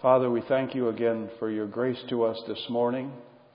Father, we thank you again for your grace to us this morning.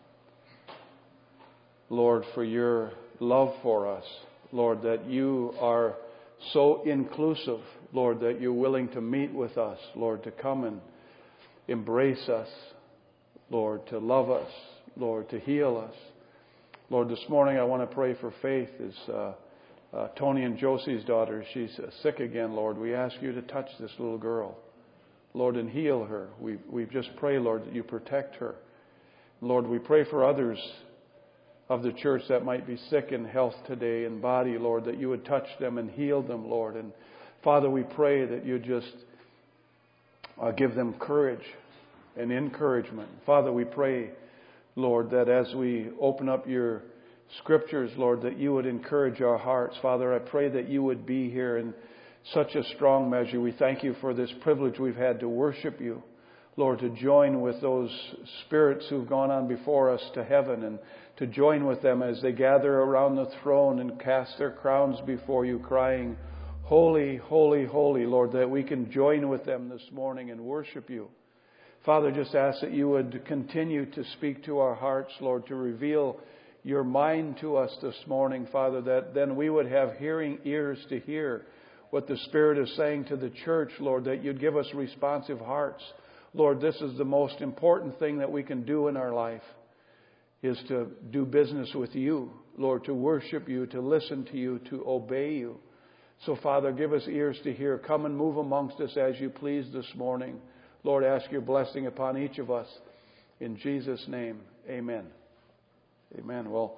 Lord, for your love for us. Lord, that you are so inclusive. Lord, that you're willing to meet with us. Lord, to come and embrace us. Lord, to love us. Lord, to heal us. Lord, this morning I want to pray for Faith. As Tony and Josie's daughter, she's sick again, Lord. We ask you to touch this little girl. Lord, and heal her. We just pray, Lord, that you protect her. Lord, we pray for others of the church that might be sick in health today, in body, Lord, that you would touch them and heal them, Lord. And Father, we pray that you just give them courage and encouragement. Father, we pray, Lord, that as we open up your scriptures, Lord, that you would encourage our hearts. Father, I pray that you would be here in such a strong measure. We thank you for this privilege we've had to worship you. Lord, to join with those spirits who've gone on before us to heaven and to join with them as they gather around the throne and cast their crowns before you, crying, Holy, holy, holy, Lord, that we can join with them this morning and worship you. Father, just ask that you would continue to speak to our hearts, Lord, to reveal your mind to us this morning, Father, that then we would have hearing ears to hear what the Spirit is saying to the church, Lord, that you'd give us responsive hearts. Lord, this is the most important thing that we can do in our life, is to do business with you, Lord, to worship you, to listen to you, to obey you. So, Father, give us ears to hear. Come and move amongst us as you please this morning. Lord, ask your blessing upon each of us. In Jesus' name, amen. Amen. Well,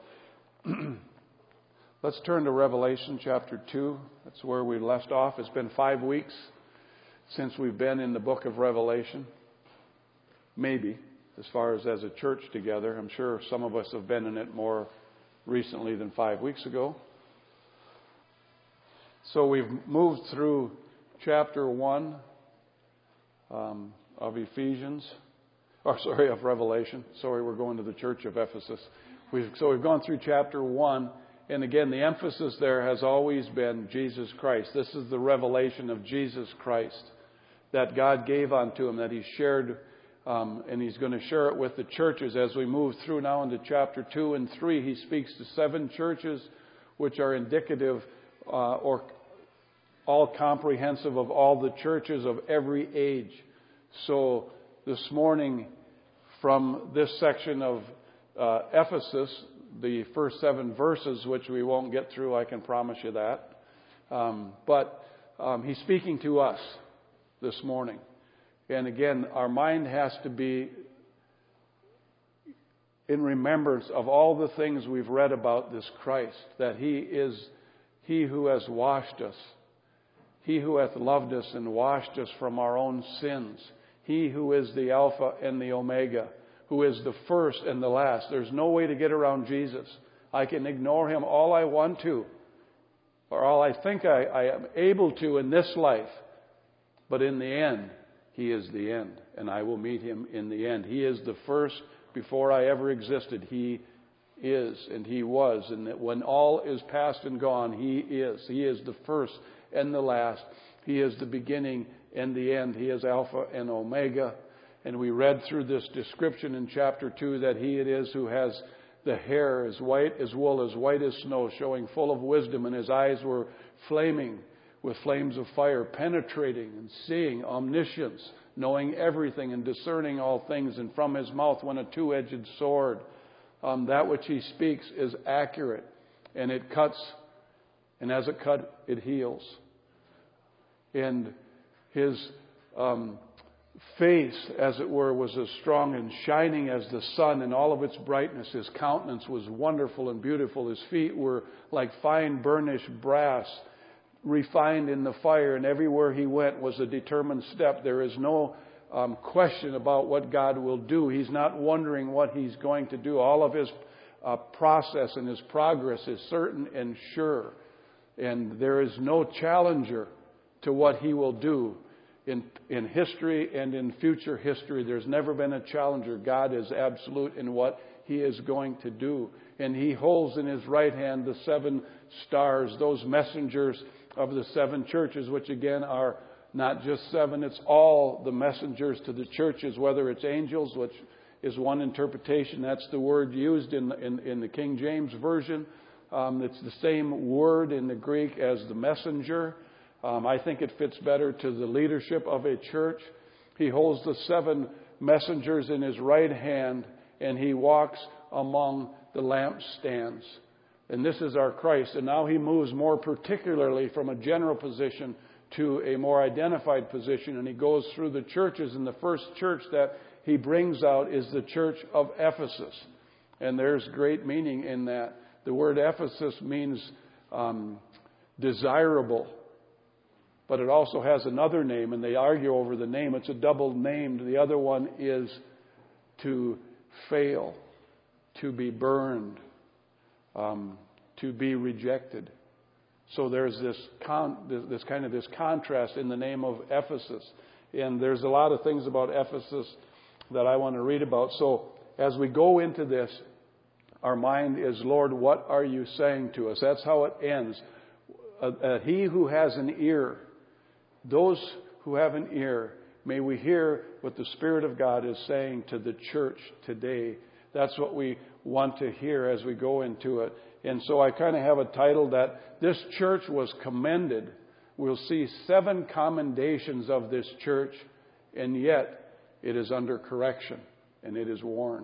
let's turn to Revelation chapter 2. That's where we left off. It's been 5 weeks since we've been in the book of Revelation. Maybe, as far as a church together. I'm sure some of us have been in it more recently than 5 weeks ago. So we've moved through chapter 1 of Revelation. Sorry, we're going to the church of Ephesus. We've gone through chapter 1. And again, the emphasis there has always been Jesus Christ. This is the revelation of Jesus Christ that God gave unto him, that he shared, and he's going to share it with the churches. As we move through now into chapter 2 and 3, he speaks to 7 churches which are indicative or all comprehensive of all the churches of every age. So this morning, from this section of Ephesus, the first 7 verses, which we won't get through, I can promise you that. But he's speaking to us this morning. And again, our mind has to be in remembrance of all the things we've read about this Christ, that he is he who has washed us, he who hath loved us and washed us from our own sins, he who is the Alpha and the Omega, who is the first and the last. There's no way to get around Jesus. I can ignore him all I want to, or all I think I am able to in this life. But in the end, he is the end, and I will meet him in the end. He is the first before I ever existed. He is, and he was, and that when all is past and gone, he is. He is the first and the last. He is the beginning and the end. He is Alpha and Omega. And we read through this description in chapter 2 that he it is who has the hair as white as wool, as white as snow, showing full of wisdom, and his eyes were flaming with flames of fire, penetrating and seeing, omniscience, knowing everything and discerning all things. And from his mouth went a two-edged sword. That which he speaks is accurate, and it cuts, and as it cut, it heals. And his face, as it were, was as strong and shining as the sun in all of its brightness. His countenance was wonderful and beautiful. His feet were like fine burnished brass, refined in the fire, and everywhere he went was a determined step. There is no question about what God will do. He's not wondering what he's going to do. All of his process and his progress is certain and sure. And there is no challenger to what he will do. In history and in future history, there's never been a challenger. God is absolute in what he is going to do. And he holds in his right hand the 7 stars, those messengers of the 7 churches, which again are not just 7. It's all the messengers to the churches, whether it's angels, which is one interpretation. That's the word used in the King James Version. It's the same word in the Greek as the messenger. I think it fits better to the leadership of a church. He holds the 7 messengers in his right hand, and he walks among the lampstands. And this is our Christ. And now he moves more particularly from a general position to a more identified position. And he goes through the churches. And the first church that he brings out is the church of Ephesus. And there's great meaning in that. The word Ephesus means desirable. But it also has another name, and they argue over the name. It's a double name. The other one is to fail, to be burned, to be rejected. So there's this contrast in the name of Ephesus. And there's a lot of things about Ephesus that I want to read about. So as we go into this, our mind is, Lord, what are you saying to us? That's how it ends. He who has an ear, those who have an ear, may we hear what the Spirit of God is saying to the church today. That's what we want to hear as we go into it. And so I kind of have a title that this church was commended. We'll see 7 commendations of this church, and yet it is under correction and it is warned.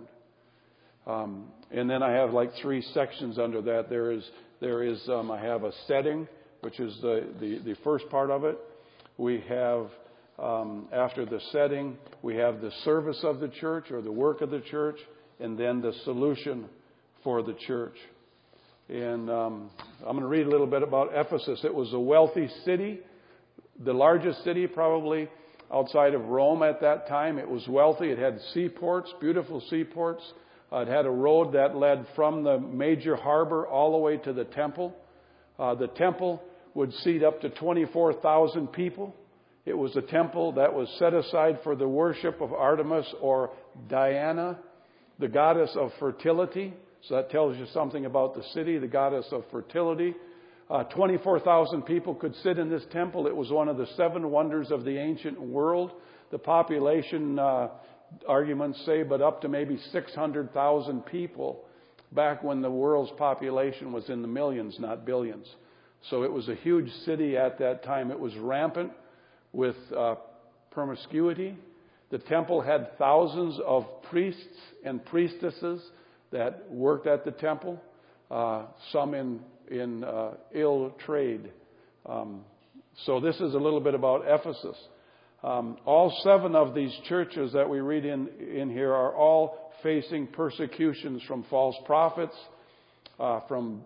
And then I have like 3 sections under that. There is I have a setting, which is the first part of it. We have, after the setting, we have the service of the church or the work of the church, and then the solution for the church. And I'm going to read a little bit about Ephesus. It was a wealthy city, the largest city probably outside of Rome at that time. It was wealthy. It had seaports, beautiful seaports. It had a road that led from the major harbor all the way to the temple. The temple would seat up to 24,000 people. It was a temple that was set aside for the worship of Artemis or Diana, the goddess of fertility. So that tells you something about the city, the goddess of fertility. 24,000 people could sit in this temple. It was one of the 7 wonders of the ancient world. The population, arguments say, but up to maybe 600,000 people back when the world's population was in the millions, not billions. So it was a huge city at that time. It was rampant with promiscuity. The temple had thousands of priests and priestesses that worked at the temple, some in ill trade. So this is a little bit about Ephesus. All 7 of these churches that we read in here are all facing persecutions from false prophets, from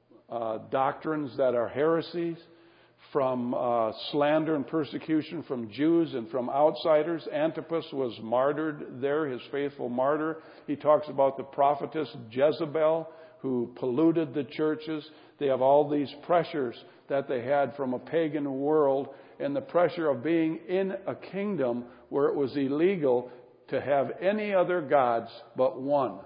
doctrines that are heresies, from slander and persecution from Jews and from outsiders. Antipas was martyred there, his faithful martyr. He talks about the prophetess Jezebel, who polluted the churches. They have all these pressures that they had from a pagan world and the pressure of being in a kingdom where it was illegal to have any other gods but one.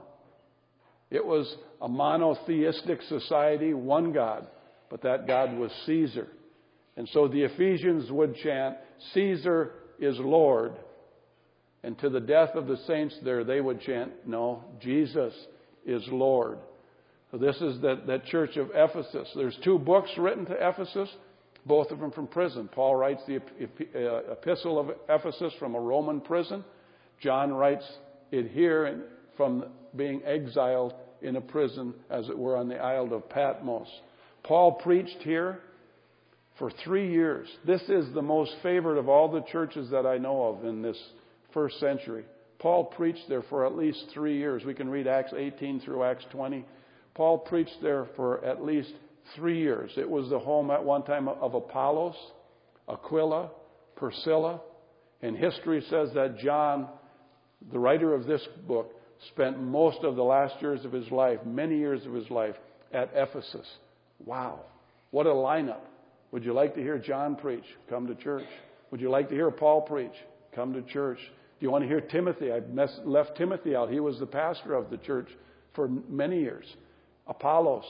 It was a monotheistic society, one God, but that God was Caesar. And so the Ephesians would chant, Caesar is Lord. And to the death of the saints there, they would chant, no, Jesus is Lord. So this is that church of Ephesus. There's 2 books written to Ephesus, both of them from prison. Paul writes the epistle of Ephesus from a Roman prison. John writes it here from being exiled in a prison, as it were, on the Isle of Patmos. Paul preached here for 3 years. This is the most favored of all the churches that I know of in this first century. Paul preached there for at least 3 years. We can read Acts 18 through Acts 20. Paul preached there for at least 3 years. It was the home at one time of Apollos, Aquila, Priscilla. And history says that John, the writer of this book, spent most of the last years of his life, many years of his life, at Ephesus. Wow. What a lineup. Would you like to hear John preach? Come to church. Would you like to hear Paul preach? Come to church. Do you want to hear Timothy? I left Timothy out. He was the pastor of the church for many years. Apollos,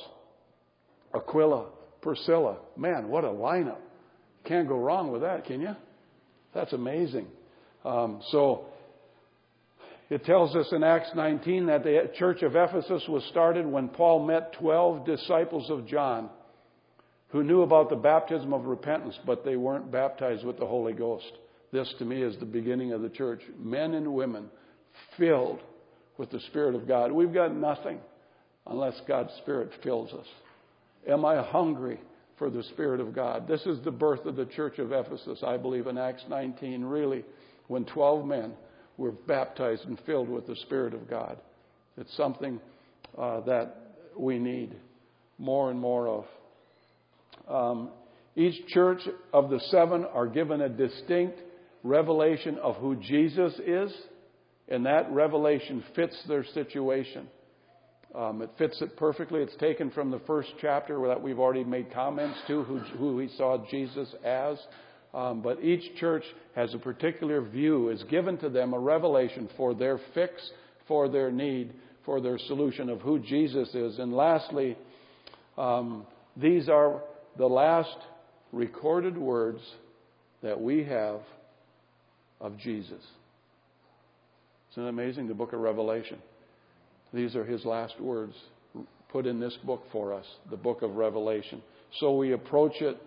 Aquila, Priscilla. Man, what a lineup. Can't go wrong with that, can you? That's amazing. So it tells us in Acts 19 that the church of Ephesus was started when Paul met 12 disciples of John who knew about the baptism of repentance, but they weren't baptized with the Holy Ghost. This, to me, is the beginning of the church. Men and women filled with the Spirit of God. We've got nothing unless God's Spirit fills us. Am I hungry for the Spirit of God? This is the birth of the church of Ephesus, I believe, in Acts 19, really, when 12 men were baptized and filled with the Spirit of God. It's something that we need more and more of. Each church of the 7 are given a distinct revelation of who Jesus is, and that revelation fits their situation. It fits it perfectly. It's taken from the first chapter that we've already made comments to, who we saw Jesus as. But each church has a particular view, is given to them a revelation for their fix, for their need, for their solution of who Jesus is. And lastly, these are the last recorded words that we have of Jesus. Isn't it amazing? The book of Revelation. These are his last words put in this book for us, the book of Revelation. So we approach it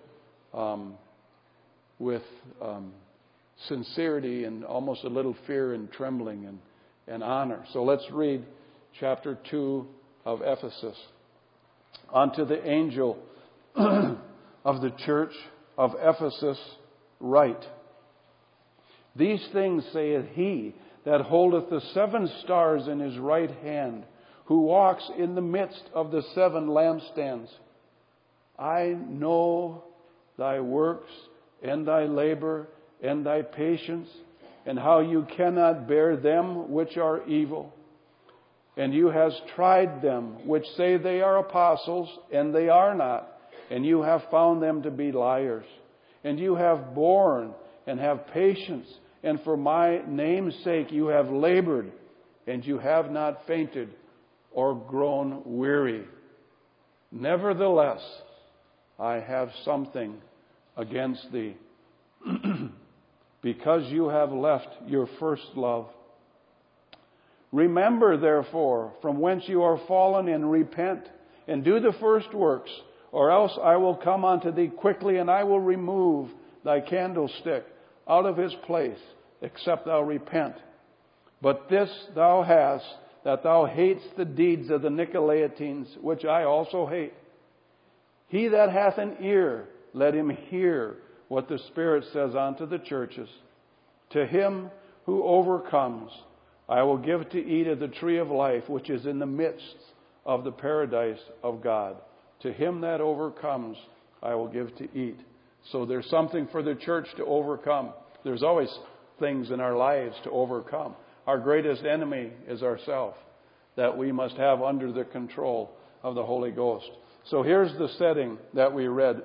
with sincerity and almost a little fear and trembling and honor. So let's read chapter 2 of Ephesus. Unto the angel of the church of Ephesus write, These things saith he that holdeth the 7 stars in his right hand, who walks in the midst of the 7 lampstands. I know thy works, and thy labor, and thy patience, and how you cannot bear them which are evil. And you hast tried them which say they are apostles, and they are not, and you have found them to be liars. And you have borne and have patience, and for my name's sake you have labored, and you have not fainted or grown weary. Nevertheless, I have something against thee, because you have left your first love. Remember, therefore, from whence you are fallen, and repent, and do the first works, or else I will come unto thee quickly, and I will remove thy candlestick out of his place, except thou repent. But this thou hast, that thou hatest the deeds of the Nicolaitans, which I also hate. He that hath an ear, let him hear what the Spirit says unto the churches. To him who overcomes, I will give to eat of the tree of life, which is in the midst of the paradise of God. To him that overcomes, I will give to eat. So there's something for the church to overcome. There's always things in our lives to overcome. Our greatest enemy is ourselves, that we must have under the control of the Holy Ghost. So here's the setting that we read,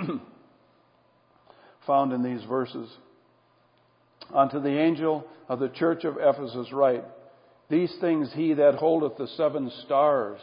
found in these verses. Unto the angel of the church of Ephesus write, These things he that holdeth the 7 stars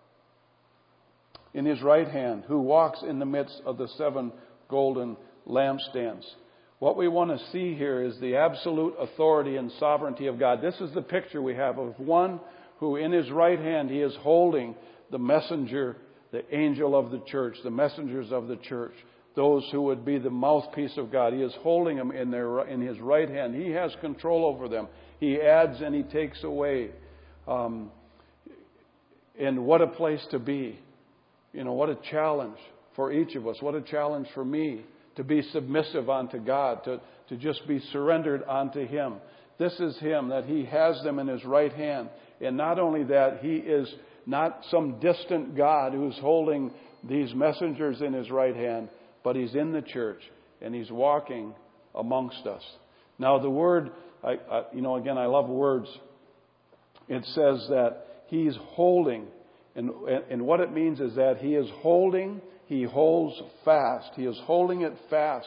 in his right hand, who walks in the midst of the 7 golden lampstands. What we want to see here is the absolute authority and sovereignty of God. This is the picture we have of one who in his right hand he is holding the messenger, the angel of the church, the messengers of the church, those who would be the mouthpiece of God. He is holding them in his right hand. He has control over them. He adds and he takes away. And what a place to be. You know, what a challenge for each of us. What a challenge for me to be submissive unto God, to just be surrendered unto him. This is him, that he has them in his right hand. And not only that, he is not some distant God who's holding these messengers in his right hand, but he's in the church and he's walking amongst us. Now the word, again, I love words. It says that he's holding, and what it means is that he is holding, he holds fast. He is holding it fast.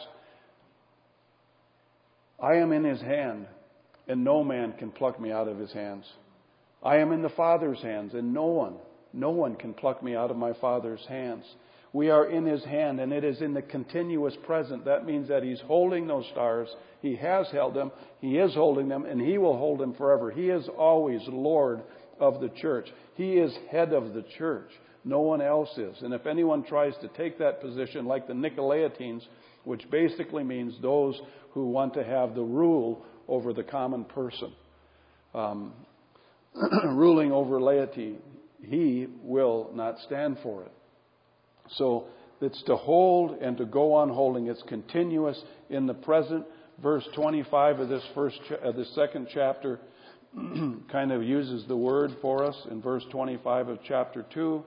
I am in his hand, and no man can pluck me out of his hands. I am in the Father's hands, and no one can pluck me out of my Father's hands. We are in His hand, and it is in the continuous present. That means that He's holding those stars. He has held them. He is holding them, and He will hold them forever. He is always Lord of the church. He is head of the church. No one else is. And if anyone tries to take that position, like the Nicolaitans, which basically means those who want to have the rule over the common person, ruling over laity, he will not stand for it. So it's to hold and to go on holding. It's continuous in the present. Verse 25 of the second chapter kind of uses the word for us in verse 25 of chapter 2.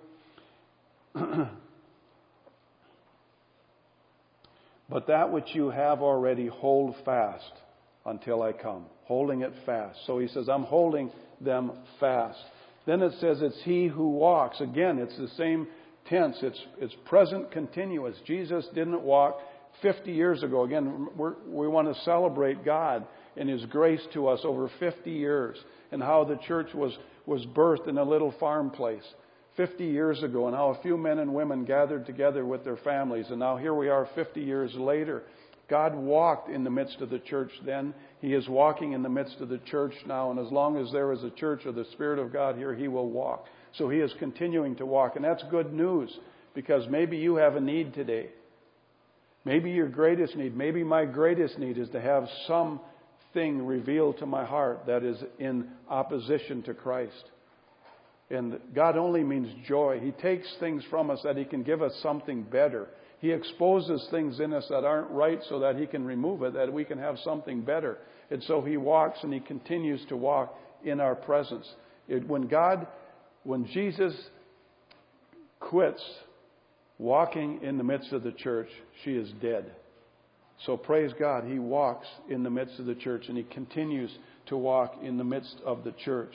But that which you have already, hold fast until I come. Holding it fast. So he says, I'm holding them fast. Then it says it's He who walks. Again, it's the same tense. It's present continuous. Jesus didn't walk 50 years ago. Again, we want to celebrate God and His grace to us over 50 years and how the church was birthed in a little farm place 50 years ago, and how a few men and women gathered together with their families. And now here we are 50 years later. God walked in the midst of the church then. He is walking in the midst of the church now. And as long as there is a church of the Spirit of God here, He will walk. So He is continuing to walk. And that's good news, because maybe you have a need today. Maybe your greatest need, maybe my greatest need is to have something revealed to my heart that is in opposition to Christ. And God only means joy. He takes things from us that He can give us something better. He exposes things in us that aren't right so that He can remove it, that we can have something better. And so He walks and He continues to walk in our presence. When Jesus quits walking in the midst of the church, she is dead. So praise God, He walks in the midst of the church, and He continues to walk in the midst of the church.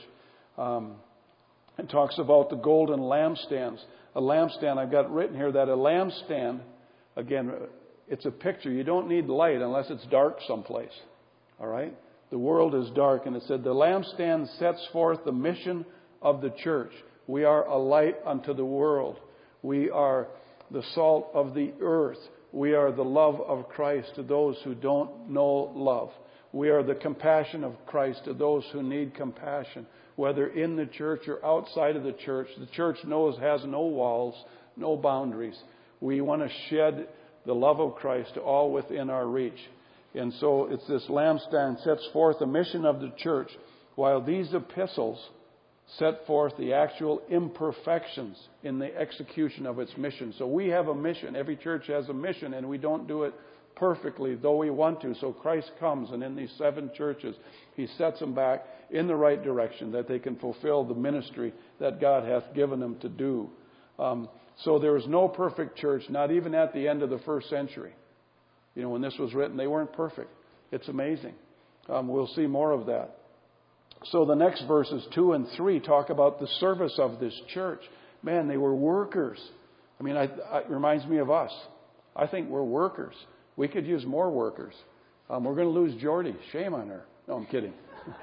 It talks about the golden lampstands. A lampstand, I've got written here that a lampstand, again, it's a picture. You don't need light unless it's dark someplace. All right? The world is dark. And it said, the lampstand sets forth the mission of the church. We are a light unto the world. We are the salt of the earth. We are the love of Christ to those who don't know love. We are the compassion of Christ to those who need compassion. Whether in the church or outside of the church has no walls, no boundaries. We want to shed the love of Christ to all within our reach. And so it's this lampstand sets forth the mission of the church, while these epistles set forth the actual imperfections in the execution of its mission. So we have a mission. Every church has a mission, and we don't do it perfectly, though we want to. So Christ comes, and in these 7 churches, He sets them back in the right direction, that they can fulfill the ministry that God hath given them to do. So there is no perfect church, not even at the end of the first century. You know, when this was written, they weren't perfect. It's amazing. We'll see more of that. So the next verses 2 and 3 talk about the service of this church. Man, they were workers. I mean, it reminds me of us. I think we're workers. We could use more workers. We're going to lose Jordy. Shame on her. No, I'm kidding.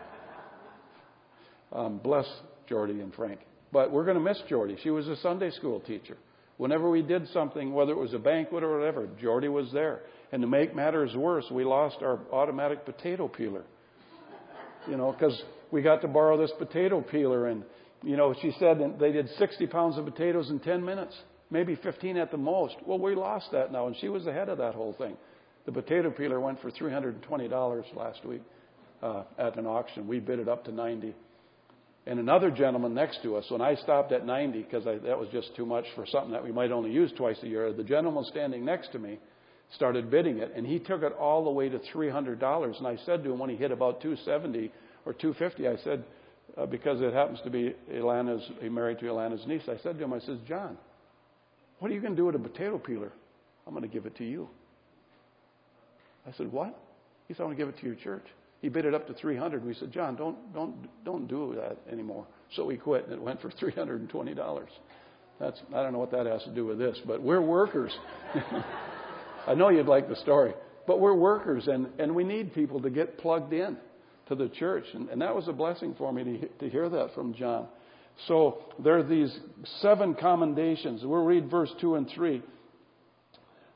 Bless Jordy and Frank. But we're going to miss Jordy. She was a Sunday school teacher. Whenever we did something, whether it was a banquet or whatever, Jordy was there. And to make matters worse, we lost our automatic potato peeler. You know, because we got to borrow this potato peeler. And, you know, she said they did 60 pounds of potatoes in 10 minutes. Maybe 15 at the most. Well, we lost that now, and she was ahead of that whole thing. The potato peeler went for $320 last week at an auction. We bid it up to $90. And another gentleman next to us, when I stopped at $90, because that was just too much for something that we might only use twice a year, the gentleman standing next to me started bidding it, and he took it all the way to $300. And I said to him when he hit about $270 or $250, I said, because it happens to be he married to Ilana's niece, I said to him, I said, John, what are you going to do with a potato peeler? I'm going to give it to you. I said, what? He said, I'm going to give it to your church. He bid it up to $300. We said, John, don't do that anymore. So we quit, and it went for $320. I don't know what that has to do with this, but we're workers. I know you'd like the story, but we're workers, and we need people to get plugged in to the church. And that was a blessing for me to hear that from John. So there are these 7 commendations. We'll read verse 2 and 3.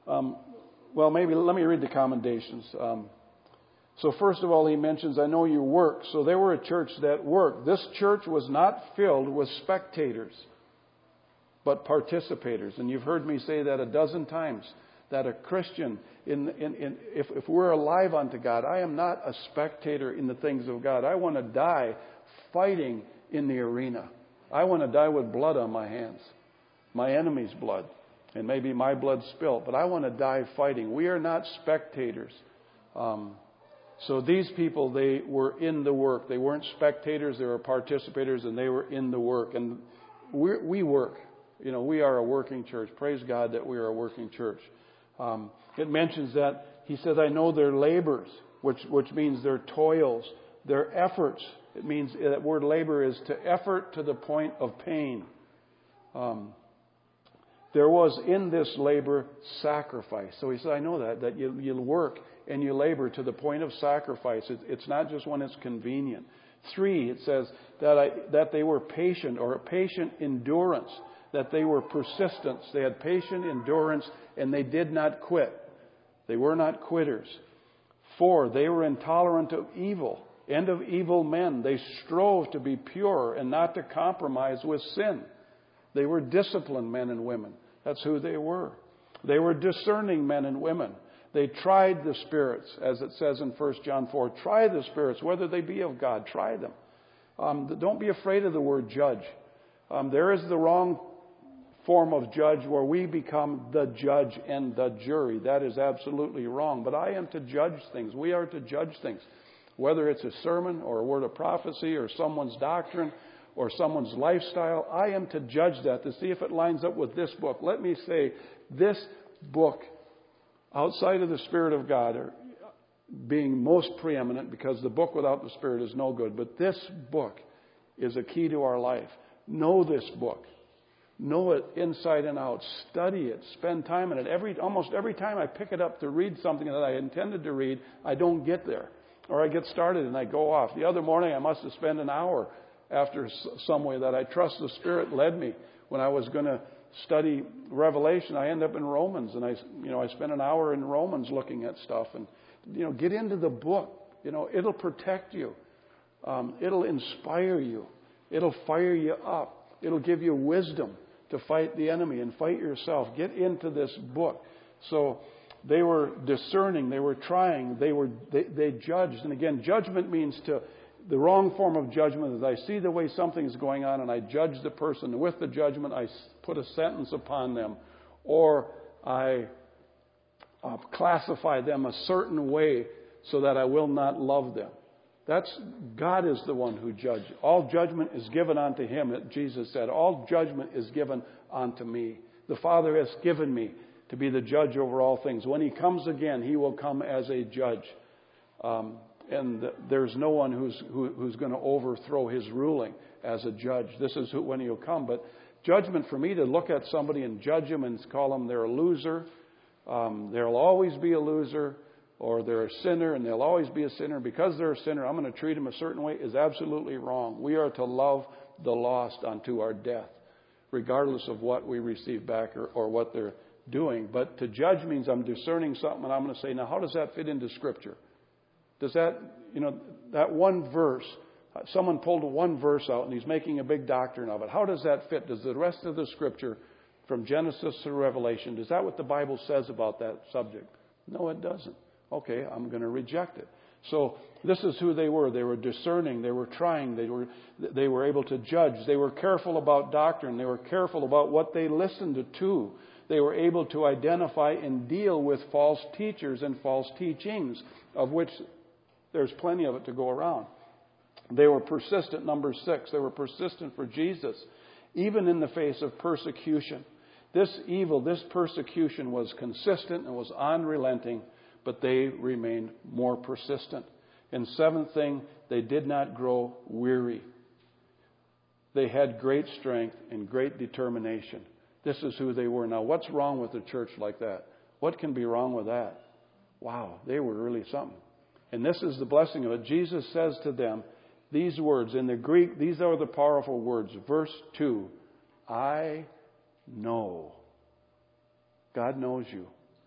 Well, maybe let me read the commendations. So first of all, he mentions, I know you work. So they were a church that worked. This church was not filled with spectators, but participators. And you've heard me say that a dozen times, that a Christian, if we're alive unto God, I am not a spectator in the things of God. I want to die fighting in the arena. I want to die with blood on my hands, my enemy's blood, and maybe my blood spilt, but I want to die fighting. We are not spectators. So these people, they were in the work. They weren't spectators, they were participators, and they were in the work. And we work. We are a working church. Praise God that we are a working church. It mentions that, he says, I know their labors, which means their toils, their efforts. It means that word labor is to effort to the point of pain. There was in this labor sacrifice. So he said, I know that you'll work and you labor to the point of sacrifice. It's not just when it's convenient. 3, it says that they were patient, or patient endurance, that they were persistent. They had patient endurance and they did not quit. They were not quitters. 4, they were intolerant of evil and of evil men. They strove to be pure and not to compromise with sin. They were disciplined men and women. That's who they were. They were discerning men and women. They tried the spirits, as it says in 1 John 4. Try the spirits, whether they be of God. Try them. Don't be afraid of the word judge. There is the wrong form of judge where we become the judge and the jury. That is absolutely wrong. But I am to judge things. We are to judge things. Whether it's a sermon or a word of prophecy or someone's doctrine or someone's lifestyle, I am to judge that to see if it lines up with this book. Let me say, this book, outside of the Spirit of God, are being most preeminent, because the book without the Spirit is no good. But this book is a key to our life. Know this book. Know it inside and out. Study it. Spend time in it. Almost every time I pick it up to read something that I intended to read, I don't get there. Or I get started and I go off. The other morning I must have spent an hour after some way that I trust the Spirit led me. When I was going to study Revelation, I ended up in Romans, and I spent an hour in Romans looking at stuff. And get into the book. It'll protect you. It'll inspire you. It'll fire you up. It'll give you wisdom to fight the enemy and fight yourself. Get into this book. So they were discerning. They were trying. They judged. And again, judgment means the wrong form of judgment is I see the way something is going on and I judge the person. With the judgment, I put a sentence upon them, or I classify them a certain way so that I will not love them. God is the one who judges. All judgment is given unto him, Jesus said. All judgment is given unto me. The Father has given me to be the judge over all things. When he comes again, he will come as a judge. And there's no one who's going to overthrow his ruling as a judge. This is when he'll come. But judgment, for me to look at somebody and judge them and call them they're a loser, there'll always be a loser, or they're a sinner and they'll always be a sinner. Because they're a sinner, I'm going to treat them a certain way, is absolutely wrong. We are to love the lost unto our death, regardless of what we receive back or what they're doing. But to judge means I'm discerning something and I'm going to say, now how does that fit into Scripture? Does that, that one verse, someone pulled one verse out and he's making a big doctrine of it. How does that fit? Does the rest of the Scripture from Genesis to Revelation, is that what the Bible says about that subject? No, it doesn't. Okay, I'm going to reject it. So this is who they were. They were discerning. They were trying. They were able to judge. They were careful about doctrine. They were careful about what they listened to. They were able to identify and deal with false teachers and false teachings, of which there's plenty of it to go around. They were persistent. Number 6, they were persistent for Jesus, even in the face of persecution. This evil, this persecution was consistent and was unrelenting, but they remained more persistent. And 7th thing, they did not grow weary. They had great strength and great determination. This is who they were. Now, what's wrong with a church like that? What can be wrong with that? Wow, they were really something. And this is the blessing of it. Jesus says to them these words. In the Greek, these are the powerful words. Verse 2, I know. God knows you.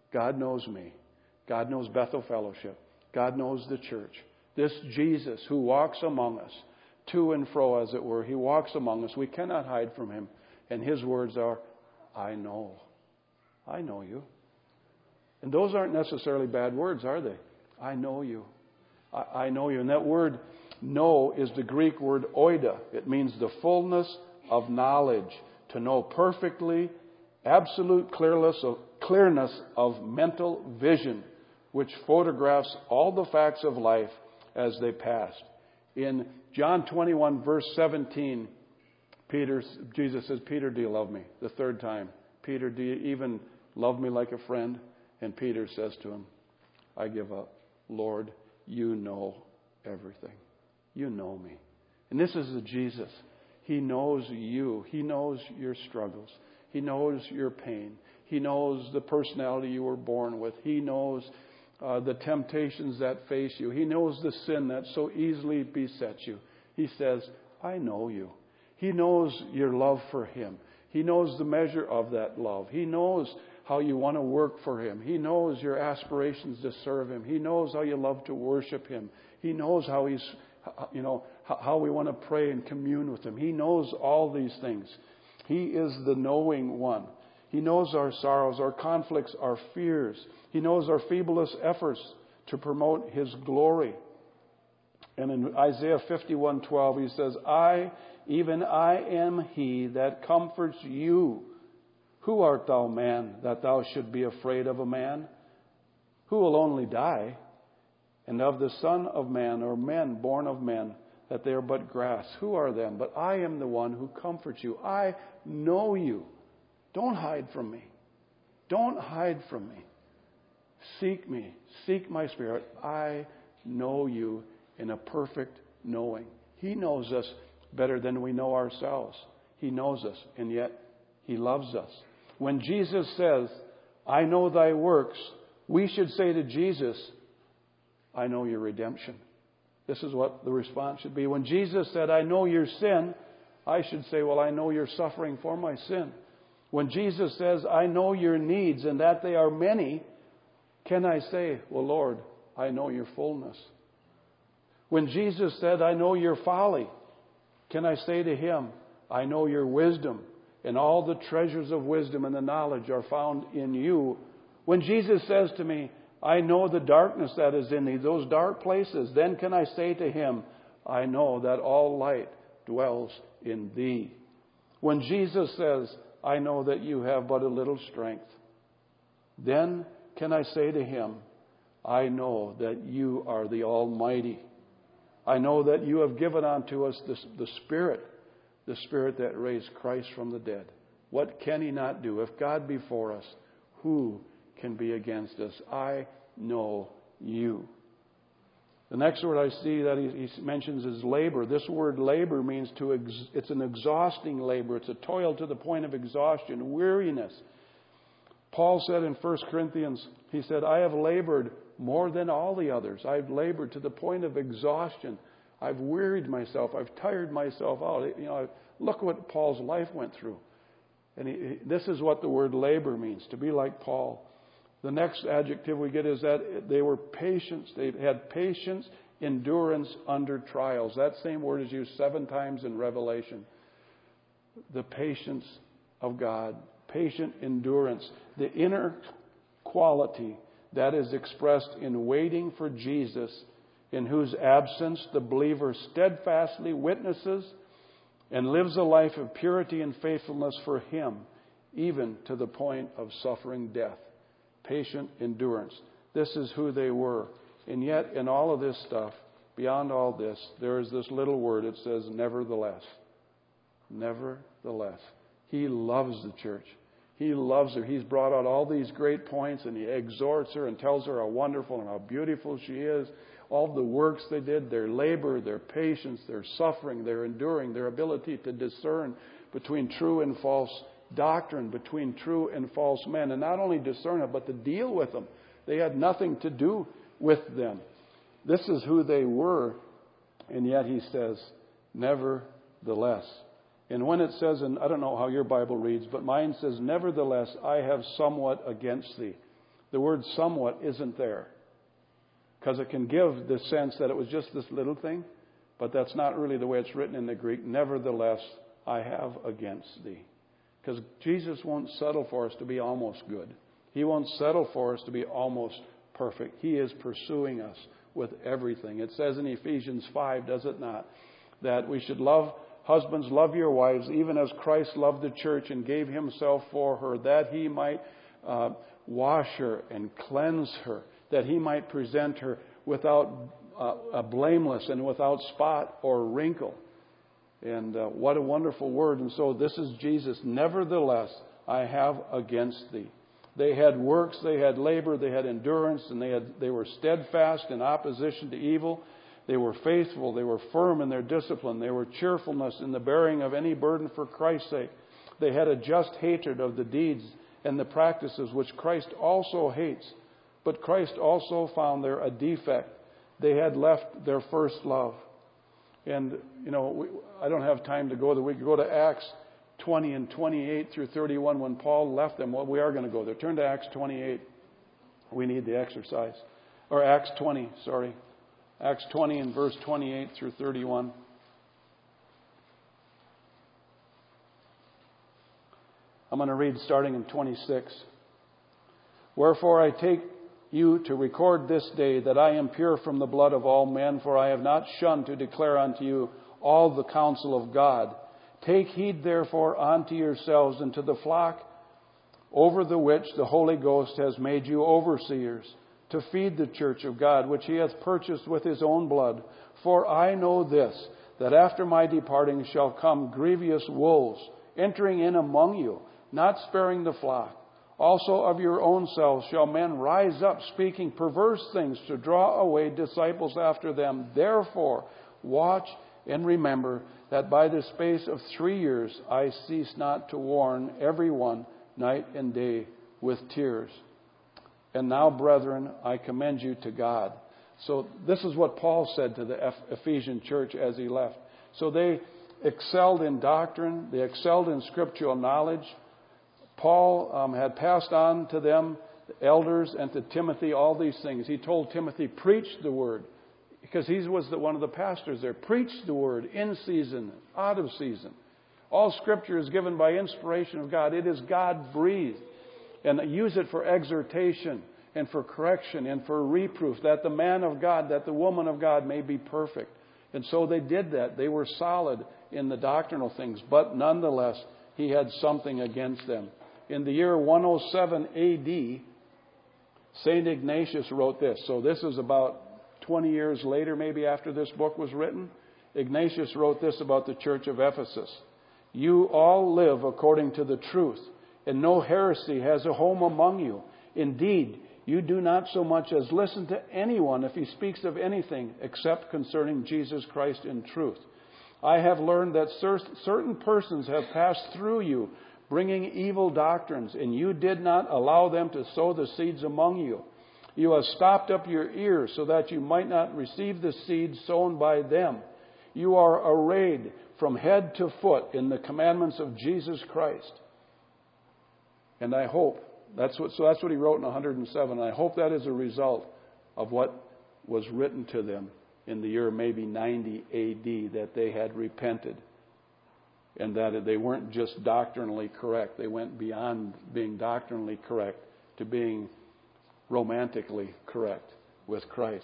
God knows me. God knows Bethel Fellowship. God knows the church. This Jesus who walks among us, to and fro as it were, He walks among us. We cannot hide from Him. And His words are, I know. I know you. And those aren't necessarily bad words, are they? I know you. I know you. And that word know is the Greek word oida. It means the fullness of knowledge. To know perfectly, absolute clearness of mental vision, which photographs all the facts of life as they passed. In John 21, verse 17, Jesus says, Peter, do you love me? The third time. Peter, do you even love me like a friend? And Peter says to him, I give up. Lord, you know everything. You know me. And this is the Jesus. He knows you. He knows your struggles. He knows your pain. He knows the personality you were born with. He knows the temptations that face you. He knows the sin that so easily besets you. He says, I know you. He knows your love for Him. He knows the measure of that love. He knows how you want to work for Him. He knows your aspirations to serve Him. He knows how you love to worship Him. He knows how how we want to pray and commune with Him. He knows all these things. He is the knowing one. He knows our sorrows, our conflicts, our fears. He knows our feeblest efforts to promote His glory. And in Isaiah 51:12, He says, even I am He that comforts you. Who art thou, man, that thou should be afraid of a man? Who will only die? And of the Son of Man, or men born of men, that they are but grass. Who are them? But I am the one who comforts you. I know you. Don't hide from me. Don't hide from me. Seek me. Seek my Spirit. I know you in a perfect knowing. He knows us better than we know ourselves. He knows us, and yet He loves us. When Jesus says, I know thy works, we should say to Jesus, I know your redemption. This is what the response should be. When Jesus said, I know your sin, I should say, well, I know you're suffering for my sin. When Jesus says, I know your needs and that they are many, can I say, well, Lord, I know your fullness. When Jesus said, I know your folly, can I say to Him, I know your wisdom, and all the treasures of wisdom and the knowledge are found in you. When Jesus says to me, I know the darkness that is in thee, those dark places, then can I say to Him, I know that all light dwells in thee. When Jesus says, I know that you have but a little strength, then can I say to Him, I know that you are the Almighty. I know that you have given unto us the Spirit that raised Christ from the dead. What can He not do? If God be for us, who can be against us? I know you. The next word I see that he mentions is labor. This word labor means it's an exhausting labor. It's a toil to the point of exhaustion, weariness. Paul said in 1 Corinthians, he said, I have labored more than all the others. I've labored to the point of exhaustion. I've wearied myself. I've tired myself out. Look what Paul's life went through. And this is what the word labor means, to be like Paul. The next adjective we get is that they were patient. They had patience, endurance under trials. That same word is used 7 times in Revelation. The patience of God, patient endurance, the inner quality that is expressed in waiting for Jesus, in whose absence the believer steadfastly witnesses and lives a life of purity and faithfulness for Him, even to the point of suffering death. Patient endurance. This is who they were. And yet, in all of this stuff, beyond all this, there is this little word. It says, nevertheless. Nevertheless. He loves the church. He loves her. He's brought out all these great points, and He exhorts her and tells her how wonderful and how beautiful she is. All the works they did, their labor, their patience, their suffering, their enduring, their ability to discern between true and false doctrine, between true and false men. And not only discern it, but to deal with them. They had nothing to do with them. This is who they were. And yet He says, nevertheless. And when it says, and I don't know how your Bible reads, but mine says, nevertheless, I have somewhat against thee. The word somewhat isn't there, because it can give the sense that it was just this little thing, but that's not really the way it's written in the Greek. Nevertheless, I have against thee. Because Jesus won't settle for us to be almost good. He won't settle for us to be almost perfect. He is pursuing us with everything. It says in Ephesians 5, does it not, that we should love, husbands, love your wives, even as Christ loved the church and gave himself for her, that he might wash her and cleanse her, that he might present her without blameless and without spot or wrinkle. And what a wonderful word. And so this is Jesus. Nevertheless, I have against thee. They had works, they had labor, they had endurance, and they were steadfast in opposition to evil. They were faithful, they were firm in their discipline. They were cheerfulness in the bearing of any burden for Christ's sake. They had a just hatred of the deeds and the practices which Christ also hates. But Christ also found there a defect. They had left their first love. And, I don't have time to go there. We could go to Acts 20 and 28 through 31 when Paul left them. Well, we are going to go there. Turn to Acts 28. We need the exercise. Or Acts 20, sorry. Acts 20 and verse 28 through 31. I'm going to read starting in 26. Wherefore I take you to record this day that I am pure from the blood of all men, for I have not shunned to declare unto you all the counsel of God. Take heed therefore unto yourselves and to the flock over the which the Holy Ghost has made you overseers, to feed the church of God, which he hath purchased with his own blood. For I know this, that after my departing shall come grievous wolves, entering in among you, not sparing the flock. Also of your own selves shall men rise up, speaking perverse things, to draw away disciples after them. Therefore, watch and remember that by the space of 3 years I cease not to warn every one night and day with tears. And now, brethren, I commend you to God. So this is what Paul said to the Ephesian church as he left. So they excelled in doctrine. They excelled in scriptural knowledge. Paul had passed on to them, the elders, and to Timothy all these things. He told Timothy, preach the word, because he was one of the pastors there. Preach the word in season, out of season. All scripture is given by inspiration of God. It is God-breathed. And use it for exhortation and for correction and for reproof, that the man of God, that the woman of God may be perfect. And so they did that. They were solid in the doctrinal things, but nonetheless, he had something against them. In the year 107 AD, St. Ignatius wrote this. So this is about 20 years later, maybe after this book was written. Ignatius wrote this about the church of Ephesus. You all live according to the truth, and no heresy has a home among you. Indeed, you do not so much as listen to anyone if he speaks of anything except concerning Jesus Christ in truth. I have learned that certain persons have passed through you, bringing evil doctrines, and you did not allow them to sow the seeds among you. You have stopped up your ears so that you might not receive the seed sown by them. You are arrayed from head to foot in the commandments of Jesus Christ. And I hope, that's what he wrote in 107. I hope that is a result of what was written to them in the year maybe 90 AD, that they had repented. And that they weren't just doctrinally correct. They went beyond being doctrinally correct to being romantically correct with Christ.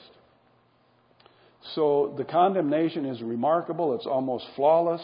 So the condemnation is remarkable. It's almost flawless.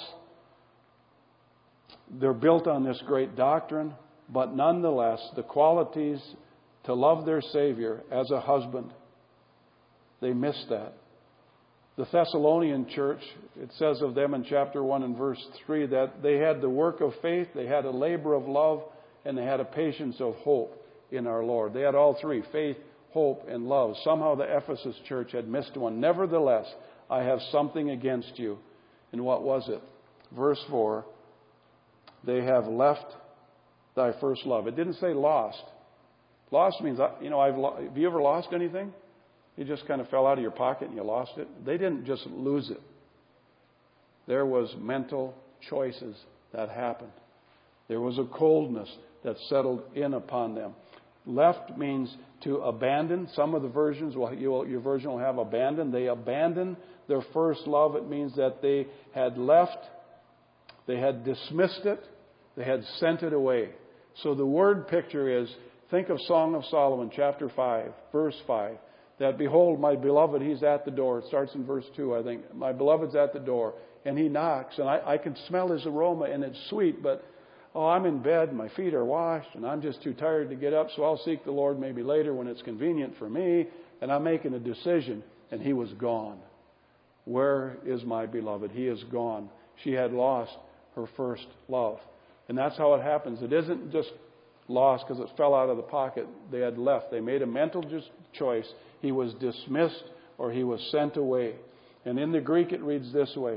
They're built on this great doctrine, but nonetheless, the qualities to love their Savior as a husband, they missed that. The Thessalonian church, it says of them in chapter 1 and verse 3 that they had the work of faith, they had a labor of love, and they had a patience of hope in our Lord. They had all three, faith, hope, and love. Somehow the Ephesus church had missed one. Nevertheless, I have something against you. And what was it? Verse 4, they have left thy first love. It didn't say lost. Lost means, have you ever lost anything? You just kind of fell out of your pocket and you lost it. They didn't just lose it. There was mental choices that happened. There was a coldness that settled in upon them. Left means to abandon. Some of the versions, your version will have abandon. They abandoned their first love. It means that they had left, they had dismissed it, they had sent it away. So the word picture is, think of Song of Solomon, chapter 5, verse 5. That, behold, my beloved, he's at the door. It starts in verse 2, I think. My beloved's at the door, and he knocks, and I can smell his aroma, and it's sweet, but I'm in bed, my feet are washed, and I'm just too tired to get up, so I'll seek the Lord maybe later when it's convenient for me, and I'm making a decision, and he was gone. Where is my beloved? He is gone. She had lost her first love. And that's how it happens. It isn't just lost because it fell out of the pocket. They had left. They made a mental choice. He was dismissed or he was sent away. And in the Greek it reads this way,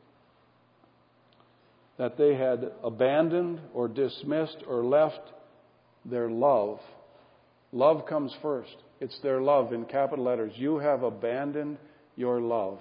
that they had abandoned or dismissed or left their love. Love comes first. It's their love in capital letters. You have abandoned your love.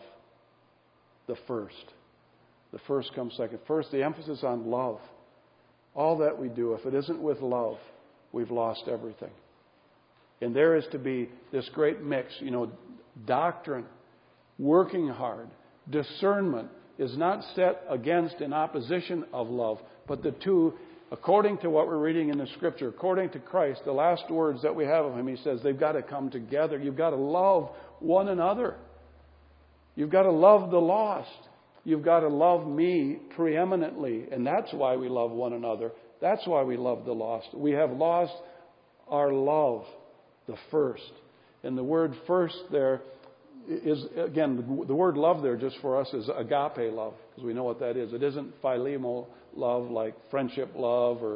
The first. The first comes second. First, the emphasis on love. All that we do, if it isn't with love, we've lost everything. And there is to be this great mix. Doctrine, working hard, discernment is not set against in opposition of love, but the two, according to what we're reading in the Scripture, according to Christ, the last words that we have of Him, He says, they've got to come together. You've got to love one another. You've got to love the lost. You've got to love me preeminently. And that's why we love one another. That's why we love the lost. We have lost our love, the first. And the word first there is, again, the word love there just for us is agape love, because we know what that is. It isn't philemo love like friendship love or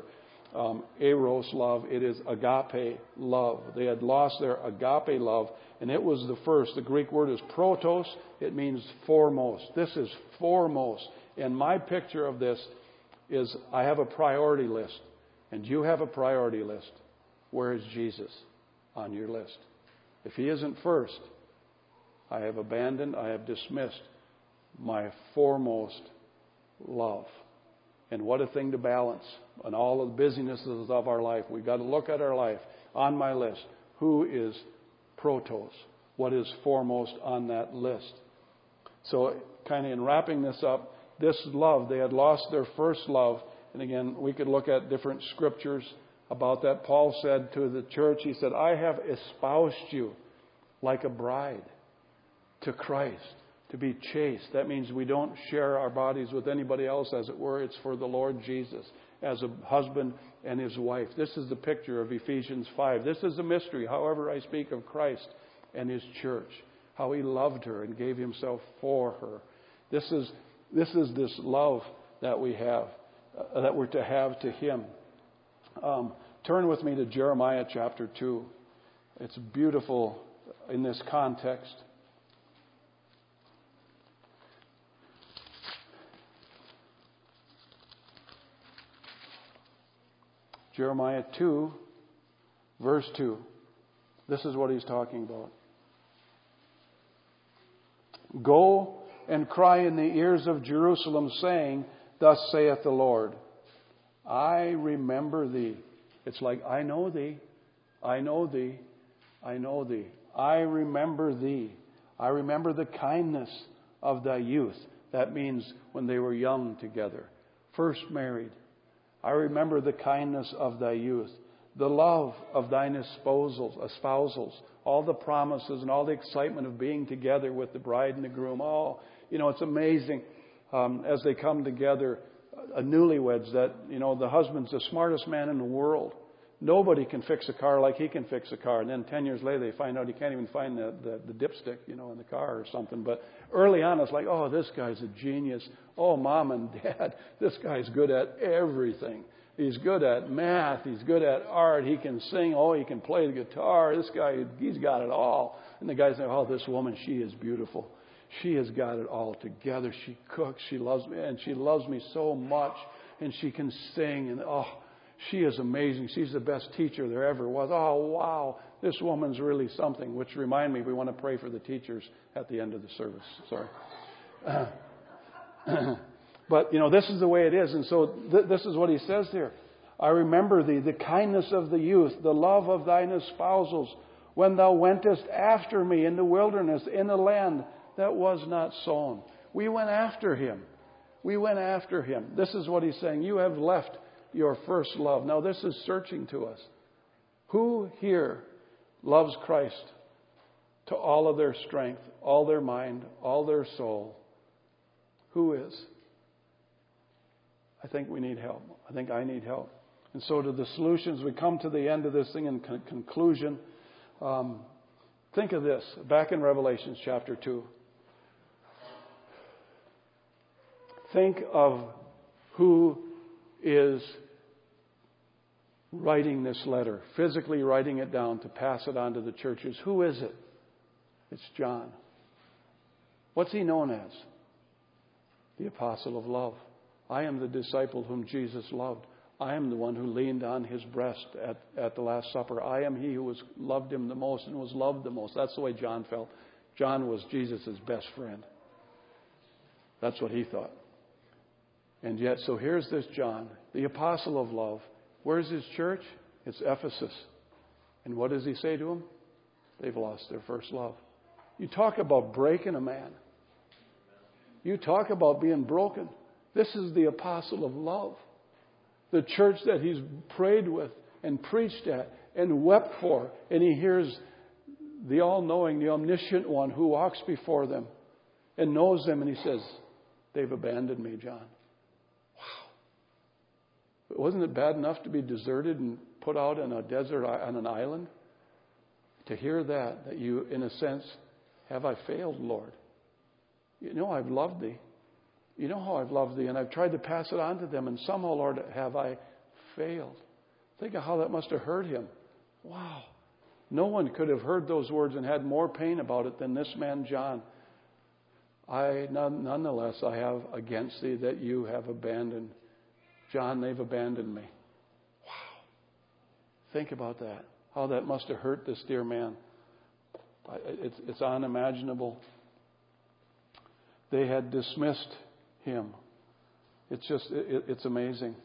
eros love. It is agape love. They had lost their agape love, and it was the first. The Greek word is protos. It means foremost. This is foremost. And my picture of this is I have a priority list, and you have a priority list. Where is Jesus on your list? If He isn't first, I have abandoned, I have dismissed my foremost love. And what a thing to balance on all of the businesses of our life. We've got to look at our life. On my list, who is protos? What is foremost on that list? So, kind of in wrapping this up, this love, they had lost their first love. And again, we could look at different scriptures about that. Paul said to the church, he said, I have espoused you like a bride to Christ, to be chaste. That means we don't share our bodies with anybody else, as it were. It's for the Lord Jesus, as a husband and his wife. This is the picture of Ephesians 5. This is a mystery, however I speak of Christ and His church, how He loved her and gave Himself for her. This is this love that we have, that we're to have to Him. Turn with me to Jeremiah chapter 2. It's beautiful in this context. Jeremiah 2, verse 2. This is what he's talking about. Go and cry in the ears of Jerusalem, saying, Thus saith the Lord, I remember thee. It's like, I know thee, I know thee, I know thee. I remember thee. I remember the kindness of thy youth. That means when they were young together, first married. I remember the kindness of thy youth, the love of thine espousals, all the promises and all the excitement of being together with the bride and the groom. Oh, it's amazing as they come together, newlyweds, that, the husband's the smartest man in the world. Nobody can fix a car like he can fix a car. And then 10 years later, they find out he can't even find the dipstick, in the car or something. But early on, it's like, oh, this guy's a genius. Oh, mom and dad, this guy's good at everything. He's good at math. He's good at art. He can sing. Oh, he can play the guitar. This guy, he's got it all. And the guys say, oh, this woman, she is beautiful. She has got it all together. She cooks. She loves me. And she loves me so much. And she can sing. And, oh, she is amazing. She's the best teacher there ever was. Oh, wow. This woman's really something. Which remind me, we want to pray for the teachers at the end of the service. Sorry. But, this is the way it is. And so this is what he says there. I remember thee, the kindness of the youth, the love of thine espousals, when thou wentest after me in the wilderness, in a land that was not sown. We went after him. We went after him. This is what he's saying. You have left your first love. Now this is searching to us. Who here loves Christ to all of their strength, all their mind, all their soul? Who is? I think we need help. I think I need help. And so to the solutions, we come to the end of this thing in conclusion. Think of this. Back in Revelation chapter 2. Think of who is writing this letter, physically writing it down to pass it on to the churches. Who is it? It's John. What's he known as? The apostle of love. I am the disciple whom Jesus loved. I am the one who leaned on his breast at the Last Supper. I am he who loved him the most and was loved the most. That's the way John felt. John was Jesus' best friend. That's what he thought. And yet, so here's this John, the apostle of love. Where's his church? It's Ephesus. And what does he say to them? They've lost their first love. You talk about breaking a man. You talk about being broken. This is the apostle of love. The church that he's prayed with and preached at and wept for. And he hears the all-knowing, the omniscient one who walks before them and knows them. And he says, they've abandoned me, John. But wasn't it bad enough to be deserted and put out in a desert on an island? To hear that you, in a sense, have I failed, Lord? You know I've loved thee. You know how I've loved thee, and I've tried to pass it on to them, and somehow, Lord, have I failed. Think of how that must have hurt him. Wow. No one could have heard those words and had more pain about it than this man, John. Nonetheless, I have against thee that you have abandoned. John, they've abandoned me. Wow. Think about that. How that must have hurt this dear man. It's unimaginable. They had dismissed him. It's amazing.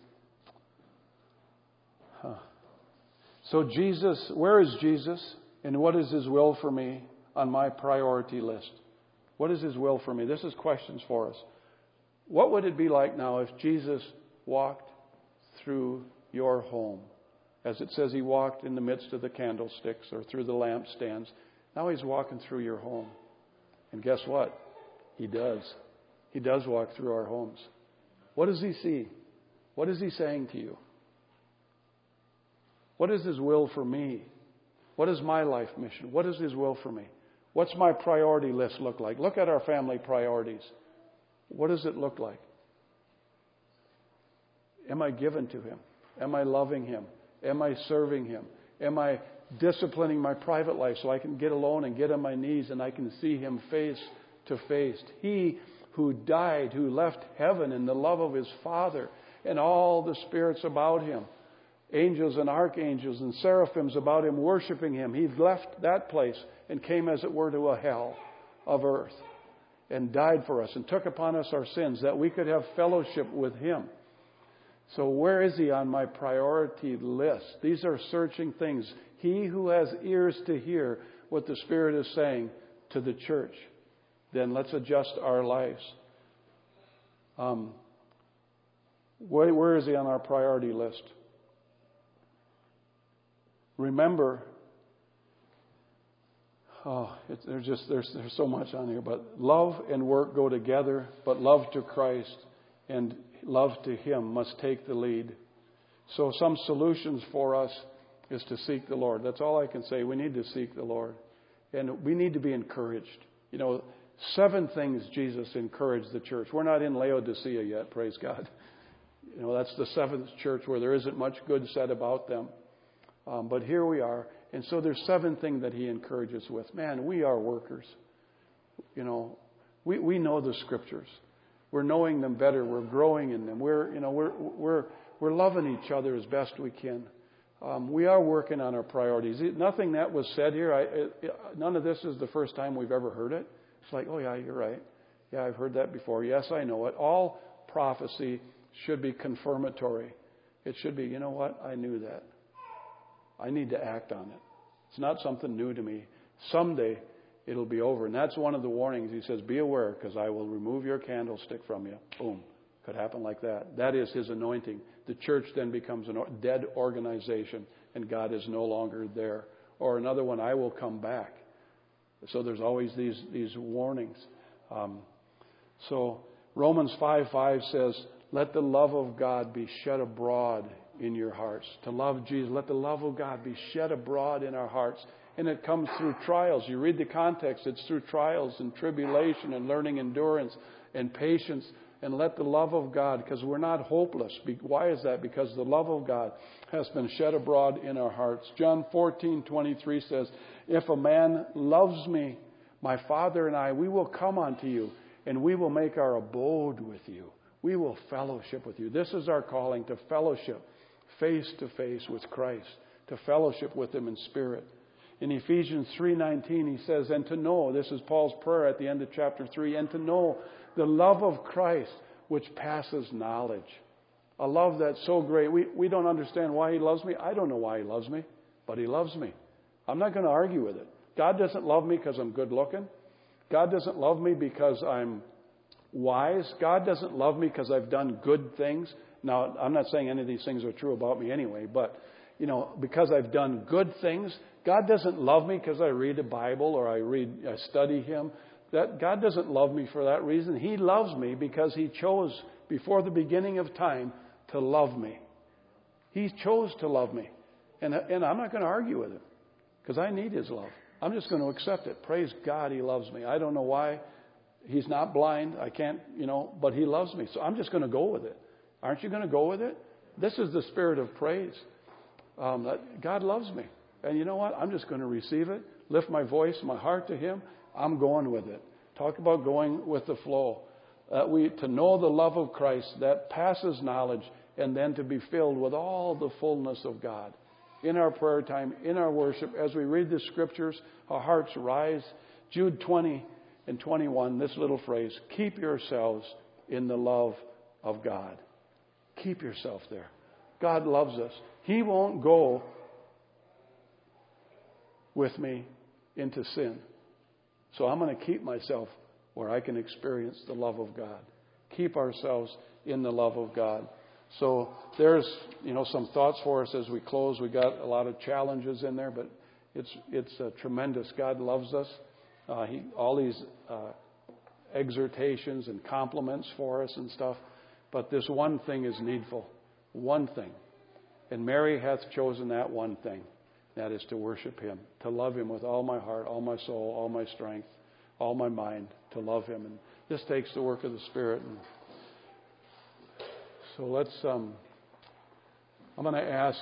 So Jesus, where is Jesus? And what is his will for me on my priority list? What is his will for me? This is questions for us. What would it be like now if Jesus walked through your home? As it says, he walked in the midst of the candlesticks or through the lampstands. Now he's walking through your home. And guess what? He does. He does walk through our homes. What does he see? What is he saying to you? What is his will for me? What is my life mission? What is his will for me? What's my priority list look like? Look at our family priorities. What does it look like? Am I given to him? Am I loving him? Am I serving him? Am I disciplining my private life so I can get alone and get on my knees and I can see him face to face? He who died, who left heaven in the love of his Father and all the spirits about him, angels and archangels and seraphims about him worshiping him. He left that place and came, as it were, to a hell of earth and died for us and took upon us our sins that we could have fellowship with him. So where is he on my priority list? These are searching things. He who has ears to hear what the Spirit is saying to the church. Then let's adjust our lives. Where is he on our priority list? Remember, there's so much on here, but love and work go together, but love to Christ and love to him must take the lead. So some solutions for us is to seek the Lord. That's all I can say. We need to seek the Lord. And we need to be encouraged. 7 things Jesus encouraged the church. We're not in Laodicea yet, praise God. That's the 7th church where there isn't much good said about them. But here we are. And so there's 7 things that he encourages with. Man, we are workers. We know the scriptures. We're knowing them better. We're growing in them. We're loving each other as best we can. We are working on our priorities. Nothing that was said here, none of this is the first time we've ever heard it. It's like, oh yeah, you're right. Yeah, I've heard that before. Yes, I know it. All prophecy should be confirmatory. It should be, you know what? I knew that. I need to act on it. It's not something new to me. Someday it'll be over. And that's one of the warnings. He says, be aware, because I will remove your candlestick from you. Boom. Could happen like that. That is His anointing. The church then becomes a dead organization, and God is no longer there. Or another one, I will come back. So there's always these warnings. So Romans 5:5 says, let the love of God be shed abroad in your hearts. To love Jesus, let the love of God be shed abroad in our hearts. And it comes through trials. You read the context, it's through trials and tribulation and learning endurance and patience. And let the love of God, because we're not hopeless. Why is that? Because the love of God has been shed abroad in our hearts. John 14:23 says, if a man loves me, my Father and I, we will come unto you, and we will make our abode with you. We will fellowship with you. This is our calling, to fellowship face to face with Christ, to fellowship with Him in spirit. In Ephesians 3:19, he says, and to know, this is Paul's prayer at the end of chapter 3, and to know the love of Christ, which passes knowledge. A love that's so great. We don't understand why He loves me. I don't know why He loves me, but He loves me. I'm not going to argue with it. God doesn't love me because I'm good looking. God doesn't love me because I'm wise. God doesn't love me because I've done good things. Now, I'm not saying any of these things are true about me anyway, but, because I've done good things. God doesn't love me because I read the Bible or I study Him. That God doesn't love me for that reason. He loves me because He chose before the beginning of time to love me. He chose to love me. And I'm not going to argue with Him because I need His love. I'm just going to accept it. Praise God, He loves me. I don't know why. He's not blind. I can't, but He loves me. So I'm just going to go with it. Aren't you going to go with it? This is the spirit of praise. That God loves me. And you know what? I'm just going to receive it. Lift my voice, my heart to Him. I'm going with it. Talk about going with the flow. To know the love of Christ that passes knowledge, and then to be filled with all the fullness of God. In our prayer time, in our worship, as we read the Scriptures, our hearts rise. Jude 20 and 21, this little phrase, keep yourselves in the love of God. Keep yourself there. God loves us. He won't go with me into sin. So I'm going to keep myself where I can experience the love of God. Keep ourselves in the love of God. So there's, some thoughts for us as we close. We got a lot of challenges in there, but it's tremendous. God loves us. All these exhortations and compliments for us and stuff. But this one thing is needful. One thing. And Mary hath chosen that one thing. That is to worship Him, to love Him with all my heart, all my soul, all my strength, all my mind, to love Him. And this takes the work of the Spirit. And so let's, I'm going to ask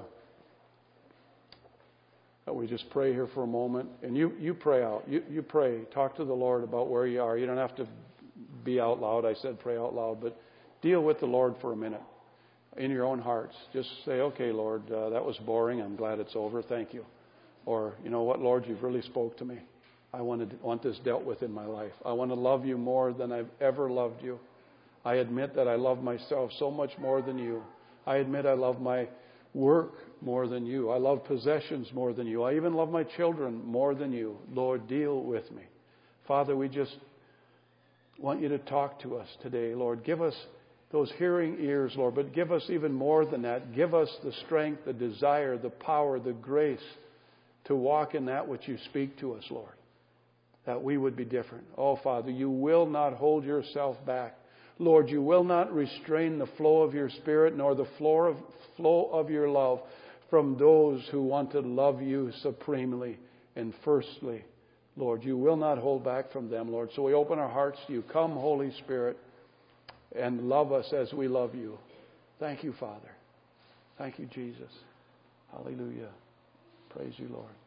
that we just pray here for a moment. And you pray out. You pray. Talk to the Lord about where you are. You don't have to be out loud. I said pray out loud. But deal with the Lord for a minute. In your own hearts. Just say, okay, Lord, that was boring. I'm glad it's over. Thank you. Or, you know what, Lord, you've really spoke to me. I want this dealt with in my life. I want to love you more than I've ever loved you. I admit that I love myself so much more than you. I admit I love my work more than you. I love possessions more than you. I even love my children more than you. Lord, deal with me. Father, we just want you to talk to us today, Lord. Give us those hearing ears, Lord, but give us even more than that. Give us the strength, the desire, the power, the grace to walk in that which you speak to us, Lord, that we would be different. Oh, Father, you will not hold yourself back. Lord, you will not restrain the flow of your Spirit nor the flow of your love from those who want to love you supremely and firstly. Lord, you will not hold back from them, Lord. So we open our hearts to you. Come, Holy Spirit, and love us as we love you. Thank you, Father. Thank you, Jesus. Hallelujah. Praise you, Lord.